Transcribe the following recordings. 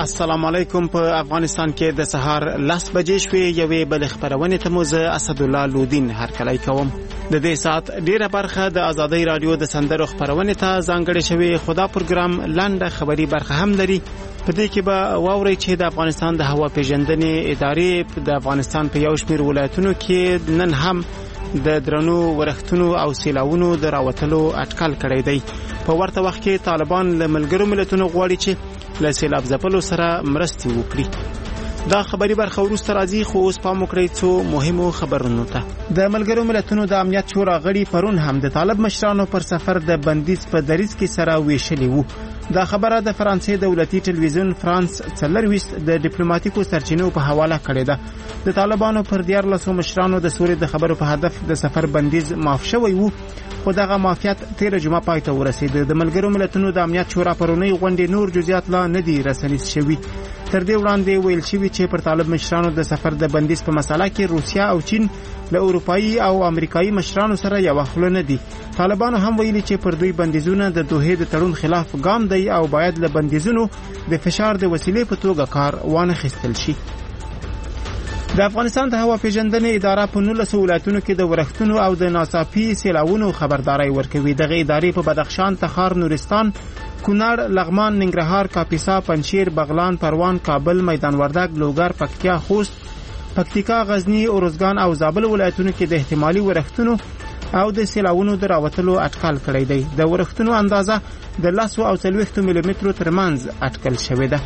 السلام علیکم. په افغانستان کې د سهار 10 بجې شوې یوې بل خبرونه ته مو زه اسد الله لودین هرکلی کوم. د دې سات ډیره برخه د ازادۍ رادیو د سندرو خبرونه ته ځانګړې شوې. خدا پروګرام لاندې خبري برخه هم لري. په دې کې به واوري چې د افغانستان د هوا پیژندنې ادارې د افغانستان په یو شمېر ولایتونو کې نن هم د درنو ورښتونو او سیلاوونو د راوتلو اټکل کړی دی. په ورته وخت کې طالبان له ملګرو ملتونو غواړي چې له سیلاب ځپلو سره مرستې وکړي. دا خبري برخه وروسته راځي، خو اوس پام وکړئ څو مهمو خبرونو ته. د ملګرو ملتونو د امنیت شورا غړي پرون هم د طالب مشرانو پر سفر د بندیز په دریځ کې سره ویشلي وو. دا خبره د فرانسې دولتي ټلویزیون فرانس 24 د ډیپلوماټیکو سرچینو په حواله کړې ده. د طالبانو پر 14 مشرانو د سولې د خبرو په هدف د سفر بندیز معاف شوی وو، خو دغه معافیت 13 جمعه پای ته ورسید. د ملګرو ملتونو د امنیت شورا پرونی غونډې نور جزئیات لا نه دي رسنیز شوي. تر دې وړاندې ویل شوی چې پر طالب مشرانو د سفر د بندیز په مسله کې روسیا او چین له اروپایي او امریکایي مشرانو سره یو خله نه دي. طالبانو هم ویلي چې پر دوی بندیزونه د دوحې د تړون خلاف ګام دی او باید له بندیزونو د فشار د وسیلې په توګه کار وانه خیستل شي. د افغانستان د هوا پیژندنې اداره په 19 ولایتونو کې د ورښتونو او د ناڅاپي سیلاوونو خبرداري ورکوي. دغه ادارې په بدخشان، تخار، نورستان، کونړ، لغمان، ننګرهار، کاپیسا، پنجشیر، بغلان، پروان، کابل، میدان وردګ، لوګر، پکتیا، خوست، پکتیکا، غزنی، اروزګان او زابل ولایتونو کې د احتمالي ورښتونو او د سیلاوونو د راوتلو اټکل کړی دی. د ورښتونو اندازه د 10 او 40 ملي مترو ترمنځ اټکل شوې ده.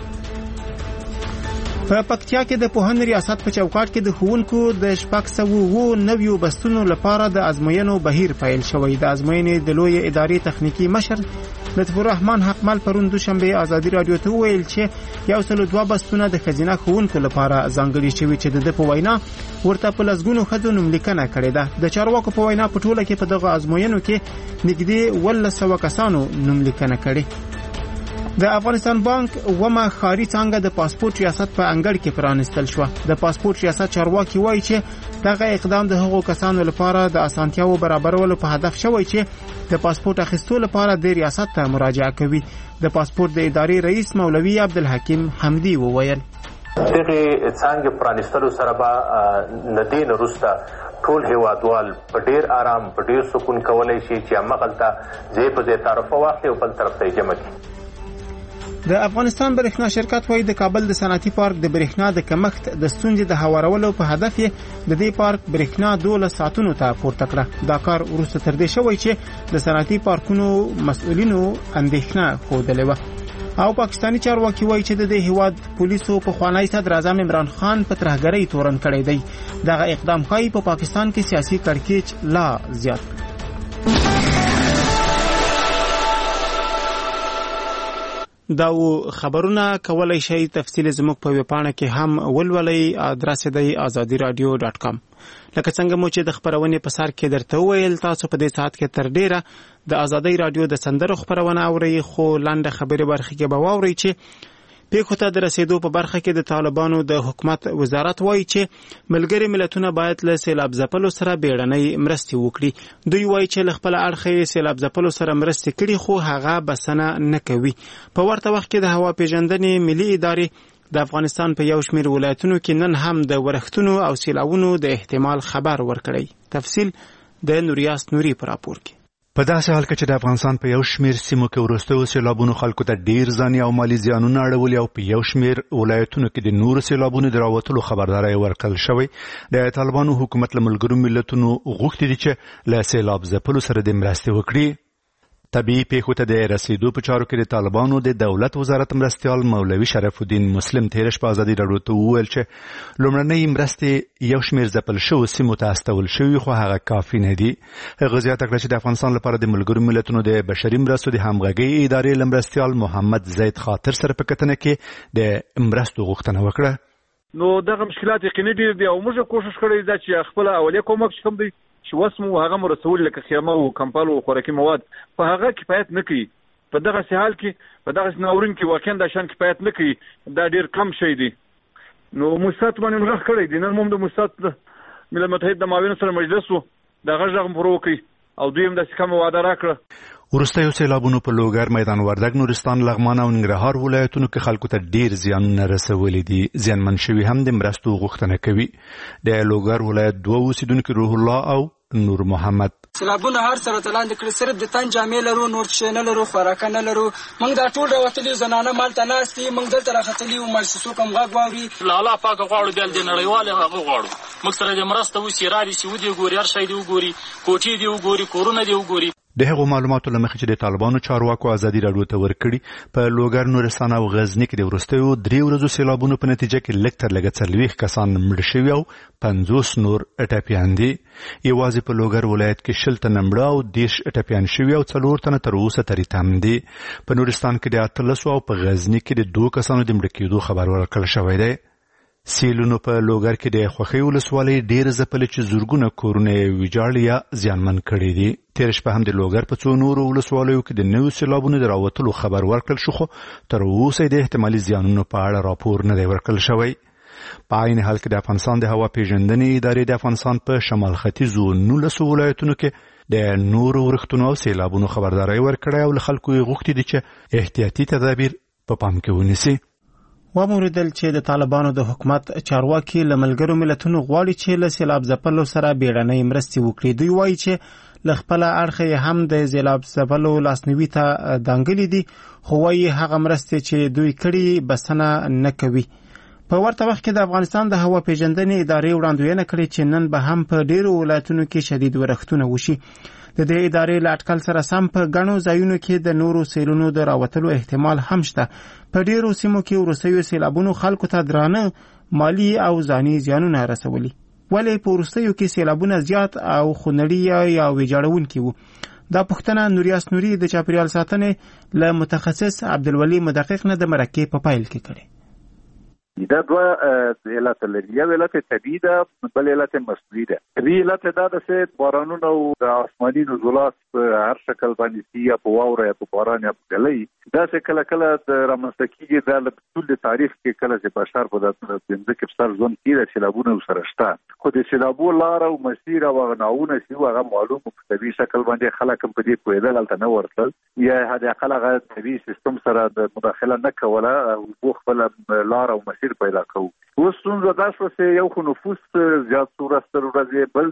په پکتیا کې د پوهنې ریاست په چوکاټ کې د ښوونکو د 609 بستونو لپاره د ازموینو بهیر پیل شوی. د ازموینې د لوی ادارې تخنیکی مشر لطف الرحمن حقمل پرون دوشنبه ازادي رادیو ته ویل چې 102 بستونه د خزینه ښوونکو لپاره ځانګړي شوي چې د په وینا ورته په لسګونو ښځو نوملیکنه کړې ده. د چارواکو په وینا په ټوله کې په دغه ازموینو کې نږدې 100 کسانو نوملیکنه کړې. د افغانستان بانک ومه خاري څنګه د پاسپورت ریاست په انګړ کې پرانستل شو. د پاسپورت ریاست چارواکي وایي چې دغه اقدام د هغو کسانو لپاره د اسانتیاو برابرولو په هدف شوی چې د پاسپورت اخیستلو لپاره د ریاست ته مراجعه کوي. د پاسپورت د ادارې رئیس مولوي عبدالحکیم حمدی وویل دغه څنګه پرانستلو سره به ندین روستا ټول هیوادوال په ډیر آرام په ډیر سکون کولای شي چې مغلطه زی په زی طرفه واخلي او بل طرف ته جمع کړي. د افغانستان برېښنا شرکت وايي د کابل د صنعتي پارک د برېښنا د کمښت د ستونزې د هوارولو په هدف یې د دې پارک برېښنا 12 ساعتونو ته پورته کړه. دا کار وروسته تر دې شوی چې د صنعتي پارکونو مسؤلینو اندېښنه ښودلې وه. او پاکستانی چارواکي وايي چې د دې هیواد پولیسو په خوانی صدر اعظم عمران خان په ترهګرۍ تورن کړی دی. دغه اقدام ښایي په پاکستان کې سیاسي کړکېچ لا زیات دا خبرونه کولای شي تفصیل زموږ په ویبپاڼه کې هم ولولئ. ادرس دی azadiradio.com. لکه څنګه مو چې د خبرونې په سر کې درته ویل، تاسو په دې ساعت کې تر ډیره د ازادۍ رادیو د سندرو خبرونه اورئ، خو لاندې خبرې برخه کې به واورئ چې پیښو ته د رسیدو په برخه کې د طالبانو د حکومت وزارت وایي چې ملګري ملتونه باید له سیلاب ځپلو سره بیړنۍ مرستې وکړي. دوی وایي چې له خپل اړخه سیلاب ځپلو سره مرستې کړي، خو هغه بسنه نه کوي. په ورته وخت کې د هوا پیژندنې ملي ادارې د افغانستان په یو شمېر ولایتونو کې نن هم د ورښتونو او سیلاوونو د احتمال خبر ورکړی. تفصیل د نوریاس نوري پر راپور کې. په داسې حال کې چې د افغانستان په یو شمېر سیمو کې وروستیو سیلابونو خلکو ته ډیر ځاني او مالي زیانونه اړولي او په یو شمېر ولایتونو کې د نورو سیلابونو د راوتلو خبرداری ورکړل شوی. د طالبانو حکومت له ملګرو ملتونو غوښتي دي چې له سیلاب ځپلو سره د مرستې وکړي. طبيعي پیښو ته د رسیدو په چارو کې د طالبانو د دولت وزارت مرستیال مولوي شرف الدین مسلم تیرش په ازادي راډیو ته وویل چې لومړنۍ مرستې یو شمېر ځپل شوو سیمو ته استول شوي، خو هغه کافي نه دي. هغه زیاته کړه چې د افغانستان لپاره د ملګرو ملتونو د بشري مرستو د همغږۍ ادارې مرستیال محمد زید خاطر سره په کتنه کې د مرستو غوښتنه وکړه. نو دغه مشکلات یقیني ډیر دي او موږ کوشش کړی دا چې خپل اولیه کومک کوم دی چې وسمو هغه مرسول لکه خیمه او کمپال او خوراکي مواد په هغه کفایت نه کوي. په دغه حال کې په دغه ناورین کې واقعا د شان کفایت نه کوي، دا ډیر کم شي دي. نو موسسات باندې موږ کړی دي، نن موږ د موسسات ملل متحد د معاون سره مجلس وو دغه ځغ پرو کوي او دوی هم داسې کومه وعده راکړه. وروستیو سیلابونو په لوګر، میدان وردګ، نورستان، لغمان او ننګرهار ولایتونو کې خلکو ته ډیر زیانونه رسولي دي. زیانمن شوي هم د مرستو غوښتنه کوي. د لوګر ولایت 2 اوسیدونکو روح الله او نور محمد: سیلابونه هر سره تلاند کړي، صرف د تن جامې لرو، نور څه نه لرو، خوراکه نه لرو. موږ دا ټول راوتلي زنانه مالته ناستي، موږ دلته راختلي او مجلسو کوم غږ واوري. الله پاک غواړو بل د نړیوال هغه غواړو موږ سره د مرسته وسی را دي سعودي ګوري، هر شي دی وګوري، کوټي دی وګوري، کورونه دی وګوري. د هغو معلوماتو لمخې چې د طالبانو چارواکو ازادي راډیو ته ورکړي، په لوګر، نورستان او غزنی کې د وروستیو 3 ورځو سیلابونو په نتیجه کې لږ تر لږه 40 کسان مړه شوي او 50 نور ټپیان دي. یوازې په لوګر ولایت کې 20 تنه مړه او 10 ټپیان شوي او 4 تنه تر اوسه ترې تم دي. په نورستان کې د 13 او په غزنی کې د 2 کسانو د مړه کېدو خبر ورکړل شوی دی. سیلونو په لوګر کې د خوښۍ ولسوالۍ ډېر ځپلې چې زرګونه کورونه ویجاړ یا زیانمن کړي دي. تېره شپه هم د لوګر په څو نورو ولسوالیو کې د نویو سیلابونو د راوتلو خبر ورکړل شو، خو تر اوسه د احتمالي زیانونو په اړه راپور نه دی ورکړل شوی. په عین حال کې د افغانستان د هوا پیژندنې ادارې د افغانستان په شمال ختیځو 19 ولایتونو کې د نورو ورښتونو او سیلابونو خبرداری ورکړی او له خلکو یې غوښتي دي چې احتیاطي تدابیر په پام کې ونیسي. وموریدل چې د طالبانو د حکومت چارواکي له ملګرو ملتونو غواړي چې له سیلاب ځپلو سره بیړنۍ مرستې وکړي. دوی وایي چې له خپله اړخه هم د سیلاب ځپلو لاسنیوي ته دانګلي دي، خو وایي هغه مرستې چې دوی کړي بسنه نه کوي. په ورته وخت کې د افغانستان د هوا پیژندنې ادارې وړاندوینه کړې چې نن به هم په ډیرو ولایتونو کې شدید ورښتونه وشي. د دې ادارې له اټکل سره سم په ګڼو ځایونو کې د نورو سیلونو د راوتلو احتمال هم شته. په ډیرو سیمو کې وروستیو سیلابونو خلکو ته درانه مالی او ځاني زیانونه رسولي، ولې په وروستیو کې سیلابونه زیات او خونړي یا ویجاړونکي وو. دا پوښتنه نوریاس نوري د چاپیریال ساتنې له متخصص عبدالولي مدقق نه د مرکې په پیل کې کړي. دا دوه علت لري، یو علت طبیعي ده، بل علت مصنوعي ده. طبیعي علت دا ده چې بارانونه او د آسماني نزولات په هر شکل باندې سي، یا په واوره یا په باران یا په ګلۍ، دا چې کله کله د رامنځته کېږي. دا له ټول تاریخ کې کله چې بشر په ځمکې په سر ژوند کوي د سیلابونو سره شته، خو د سیلابو لار او مسیر او ناوونه چې هغه معلوم په طبیعي شکل باندې خلک هم په دې پوهېدل هلته نه ورتلل، یا حد اقل هغه طبیعي سیستم سره د مداخله نه کوله او خپله لار او مسیر پیدا کوو. اوس ستونزه دا شوه چې یو خو نفوس زیات شو ورځ تر ورځې، بل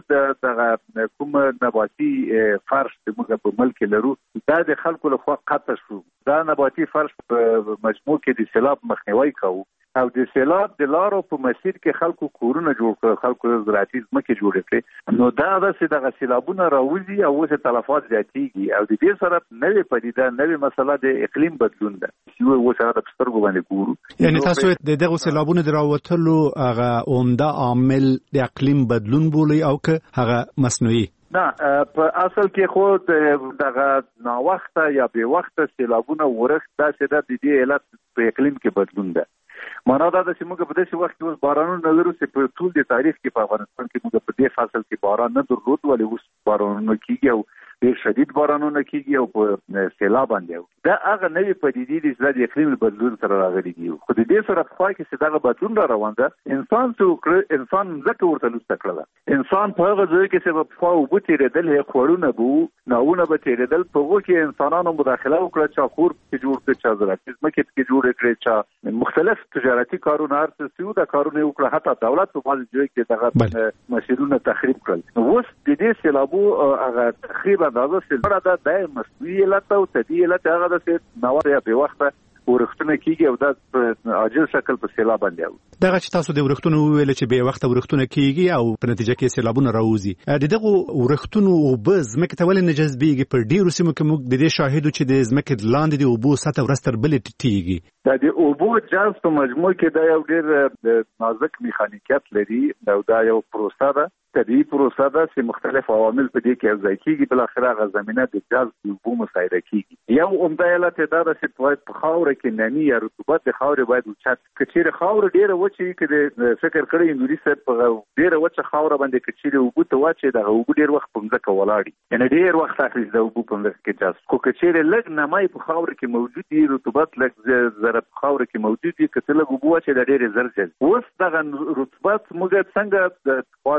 دغه کوم نباتي فرش چې موږ په ملک کې لرو دا د خلکو لخوا قطع شو. دا نباتي فرش په مجموع کې د سیلاب مخنیوی کوو او د سیلاب د لارو په مسیر کې خلکو کورونه جوړ کړل، خلکو زراعتي ځمکې جوړې کړې. نو دا چې دغه سیلابونه راوځي او اوس تلفات زیاتېږي او د دې سره نوې پدیده، نوې مسله د اقلیم بدلون ده چې اوس هغه د سترګو باندې ګورو. یعنی تاسو د دغه سیلابونو د راوتلو هغه عمده عامل د اقلیم بدلون بولي او که هغه مصنوعي؟ نه، په اصل کې خو دغه ناوخته یا بې وخته سیلابونه ورښت دا چې د دې علت په اقلیم کې بدلون ده. معنا دا ده چې موږ په داسې وخت کې اوس بارانونه لرو چې په ټول د تاریخ کې په افغانستان کې موږ په دې فصل کې باران نه درلود، ولې اوس بارانونه کېږي او ډېر شدید بارانونه کېږي او په سیلاب باندې. دا هغه نوې پدیدې دي چې د اقلیم بدلون سره راغلي دي، خو د دې سره په خوا کې چې دغه بدلون را روان ده، انسان څه وکړه؟ انسان ځکه ورته لوسته کړله. انسان په هغه ځای کې چې په خوا اوبه تېرېدل، خوړونه به ناوونه به تېرېدل، په هغو کې انسانانو مداخله وکړه، چا کور پکې جوړ کړه، چا زراعتي ځمکې پکې جوړې کړې، چا مختلف تجارتي کارونه هر څه چې دا کارونه یې وکړه، حتی دولت په بعضې ځای کې دغه مسیرونه تخریب کړل. اوس د دې سیلابو هغه تخریب اندازه چې دا د مصنوعي علت او طبیعي علت هغه ده چې ناوخته یا بې وخته ورښتونه کېږي او دا په عاجل شکل په سیلاب باندې اوي. دغه چې تاسو د ورښتونو وویل چې بې وخته ورښتونه کېږي او په نتیجه کې سیلابونه راوځي، د دغو ورښتونو اوبه ځمکې ته ولې نه جذبېږي؟ په ډېرو سیمو کې موږ د دې شاهد چې د ځمکې لاندې د اوبو سطح ورځ تر بلې ټیټېږي. دا د اوبو جذب په مجموع کې دا یو ډېر نازک میخانیکیت لري او دا یو پروسه ده، طبیعي پروسه ده چې مختلف عوامل په دې کې یوځای کېږي، بالاخره هغه زمینه د جذب د اوبو مساعده کېږي. یو عمده علت دا ده چې باید په خاوره کې نمی یا رطوبت د خاورې باید اوچت، که چیرې خاوره ډېره وچه وي، که د فکر کړی نوري صاحب په ډېره وچه خاوره باندې که چیرې اوبو ته واچوي، دغه اوبه ډېر وخت په مځکه ولاړ وي، یعنې ډېر وخت اخلي د اوبو په مځکه کې جذب. خو که چیرې لږ نمی په خاوره کې موجود وي، رطوبت لږ ذره په خاوره کې موجود وي، که څه لږ اوبه واچوي دا ډېرې زر جذب. اوس دغه رطوبت موږ څنګه د زیات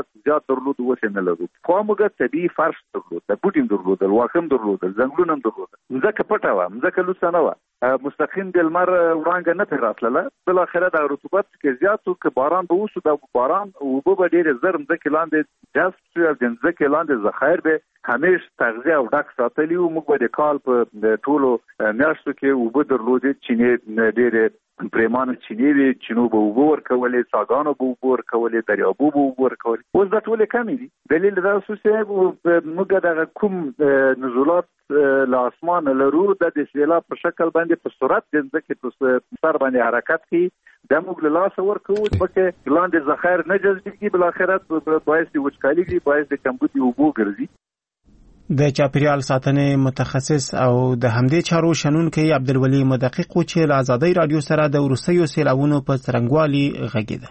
درلود اوس نه لرو. خو موږ طبيعي فرش درلود، د بوټیم درلود، واخم درلود، ځنګلونه درلود، ځکه پټه و، ځکه لوڅ نه و، مستقیم د لمر وړانګه نه پیراتله. بل اخره د رطوبت کې زیاتو ک باران به وسو، د باران او به ډیر زر ځکه لاندې جذب شي او ځکه لاندې ذخایر به همیش تغذیه او ډک ساتلی او موږ د کال په ټولو میاشتو کې او به درلودې چې ډیر پریمانه چینی وی، چینو به وګور کولې، ساګانو به وګور کولې، دریابو به وګور کولې. اوس د ټولې کمی دي. دلیل دا چې موږ د کوم نزولات له اسمان لرو د سیلاب په شکل باندې په سرعت د ځکه په سر باندې حرکت کوي، د موږ له لاس ورکو چې لاندې ذخایر نه جذبېږي، بل اخرت باعث د وچکالي کې، باعث د کمبودي اوبو ګرځي. د چاپیریال ساتنې متخصص او د همدې چارو شنونکي عبدالولي مدقق و چې له آزادۍ رادیو سره د وروستیو سیلابونو په څرنګوالي غږېده.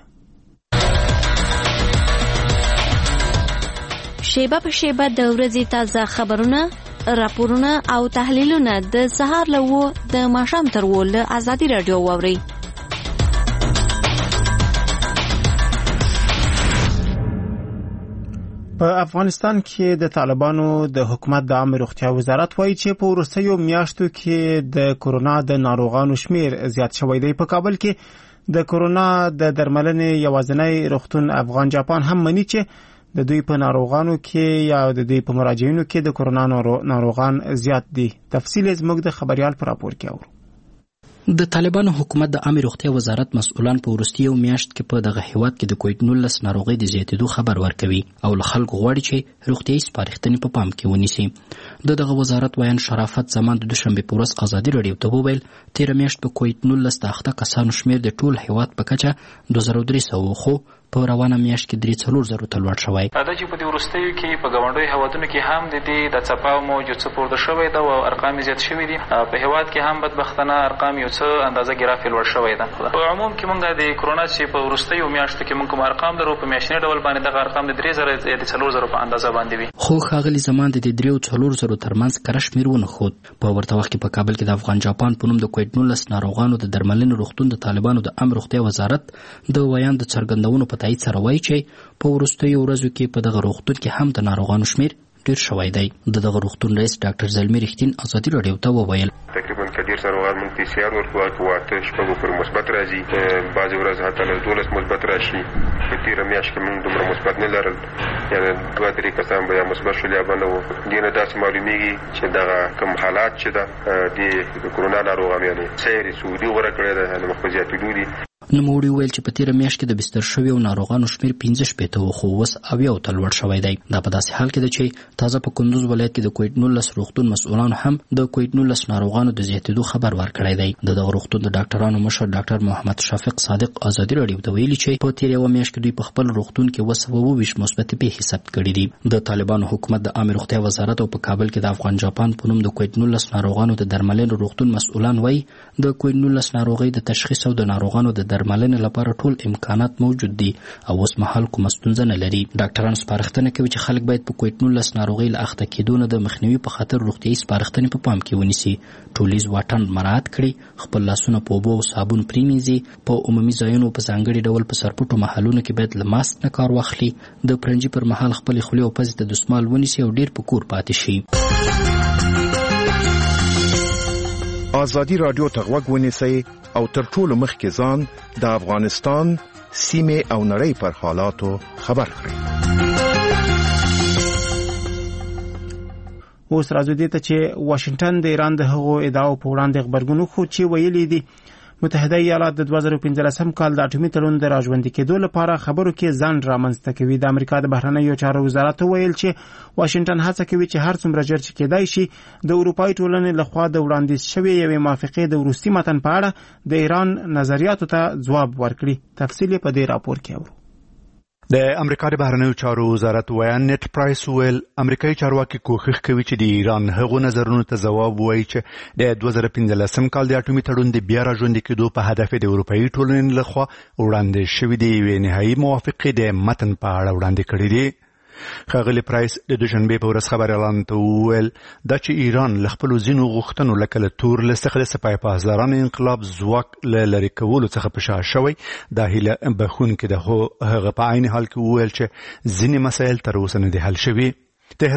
شیبه په شیبه د ورځې تازه خبرونه، راپورونه او تحلیلونه د سهار له 9 د ماښام تر 10 له آزادۍ رادیو واورئ. په افغانستان کې د طالبانو د حکومت د عامه روغتیا وزارت وایي چې په وروستیو میاشتو کې د کورونا د ناروغانو شمیر زیات شوی دی. په کابل کې د کورونا د درملنې یوازینی روغتون افغان جاپان هم مني چې د دوی په ناروغانو کې یا د دوی په مراجعینو کې د کورونا ناروغان زیات دي. تفصیل زموږ د خبريال پر راپور کې اورو. د طالبانو حکومت د عامه روغتیا وزارت مسؤلان په وروستیو میاشت کې په دغه هیواد کې د کووډ-19 ناروغۍ د زیاتېدو خبر ورکوي او له خلکو غواړي چې روغتیايي سپارښتنې په پام کې ونیسي. دغه وزارت وایي شرافت زمان د دوشنبه په ورځ آزادۍ رادیو ته وویل تیر میاشت په کووډ-19 د اخته کسانو شمیر د ټول هیواد په کچه 2300 خو په روانه میاشت کې 340 ته لوړ شوی. دا چې په دې وروستیو کې په ګاونډیو هیوادونو کې هم د دې د څپاو موج څه پورته شوی ده او ارقام زیات شوي دي. په هیواد کې هم بدبختانه ارقام یو څه اندازه ګرافي لوړ شوی ده. په عموم کې موږ د کرونا چې په وروستیو میاشتو کې موږ کوم ارقام درو په میاشتني ډول باندې دغه ارقام د 3000 یا 4000 په اندازه باندې وي. خو ښاغلي زمان د 340 ترمنځ کره شمیر ونه خود. په ورته وخت کې په کابل کې د افغان جاپان په نوم د کووډ-19 ناروغانو د درملنې روغتون د طالبانو د عامه روغتیا وزارت د ویان د څرګندونو په تایید سره وایي چې په وروستیو ورځو کې په دغه روغتون کې هم د ناروغانو شمیر ډیر شوی دی. دغه روغتون رئیس ډاکټر زلمی رښتین آزادۍ رادیو ته وویل تقریبا کډیر ناروغان موږ پی سی آر ورکوو، واته شپږ پر مثبت راځي، بعضې ورځ حتی له 12 مثبت راشي. په تېره میاشت کې موږ دومره مثبت نه لرل، یعنې 2-3 کسان به یا مثبت شول یا به نه وو. دې نه داسې معلومیږي چې دغه کوم حالات چې ده د کرونا ناروغانو یعنې سیر سعودي غوره کړی ده، یعنې مخ په زیاتېدو دي. نوموړي وویل چې په تېره میاشت کې د بستر شویو ناروغانو شمیر 15 و خو اوس 70 ته لوړ شوی دی. دا په داسې حال کې ده چې تازه په کندوز ولایت کې د کووډ-19 روغتون مسؤلانو هم د کووډ-19 ناروغانو د زیاتېدو خبر ورکړی دی. دغه روغتون د ډاکټرانو مشر ډاکټر محمد شفیق صادق آزادۍ رادیو ته ویلي چې په تېره یوه میاشت کې دوی په خپل روغتون کې 220 مثبت پیښې ثبت کړي دي. د طالبانو حکومت د عامه روغتیا وزارت او په کابل کې د افغان جاپان په نوم د کووډ-19 ناروغانو د درملنې روغتون مسؤلان وایي د کووډ-19 ناروغۍ د تشخیص او د ناروغانو د درملنې لپاره ټول امکانات موجود دي او اوس مهال کومه ستونزه نه لري. ډاکټران سپارښتنه کوي چې خلک باید په کووډ-19 ناروغۍ له اخته کېدو نه د مخنیوي په خاطر روغتیايي سپارښتنې په پام کې ونیسي، ټولیز واټن مراعات کړي، خپل لاسونه په اوبو او صابون پرېمینځي، په عمومي ځایونو په ځانګړي ډول په سرپټو محلونو کې باید له ماسک نه کار واخلي، د پرنجي پر مهال خپلې خولې او پزې ته دستمال ونیسي او ډیر په کور پاتې شي. آزادي رادیو ته غوږ ونیسئ او تر ټولو مخکې ځان د افغانستان سیمې او نړۍ پر حالاتو خبر کړئ. اوس راځو دې ته چې واشنگټن د ایران د هغو ادعاو په وړاندې غبرګون خو چې ویلي دي متحده ایالات د 2015 کال د اټومي تړون د راژوندي کېدو لپاره خبرو کې ځنډ رامنځته کوي. د امریکا د بهرنیو چارو وزارت ویل چې واشنگټن هڅه کوي چې هر څومره ژر چې کېدای شي د اروپایي ټولنې لخوا د وړاندیز شوې یوې موافقې د وروستي متن په اړه د ایران نظریاتو ته ځواب ورکړي. تفصیل په دې راپور کې اورو. د امریکا د بهرنیو چارو وزارت ویان نت پرایس ویل امریکایي چارواکي کوښښ کوي چې د ایران هغو نظرونو ته ځواب ووایي چې د 2015 کال د اټومي تړون د بیا راژوندي کېدو په هدف د اروپایي ټولنې لخوا وړاندې شوې د یوې نهایي موافقې د متن په اړه وړاندې کړی دی. ښاغلي پرایس د دوشنبې په ورځ خبر اعلان ته وویل دا چې ایران له خپلو ځینو غوښتنو لکه له تور لیست څخه د سپاه پاسدارانو انقلاب ځواک له لرې کولو څخه په شا شوی دا هیله بخښونکې ده، خو هغه په عین حال کې وویل چې ځینې مسایل تر اوسه نه دي حل شوي.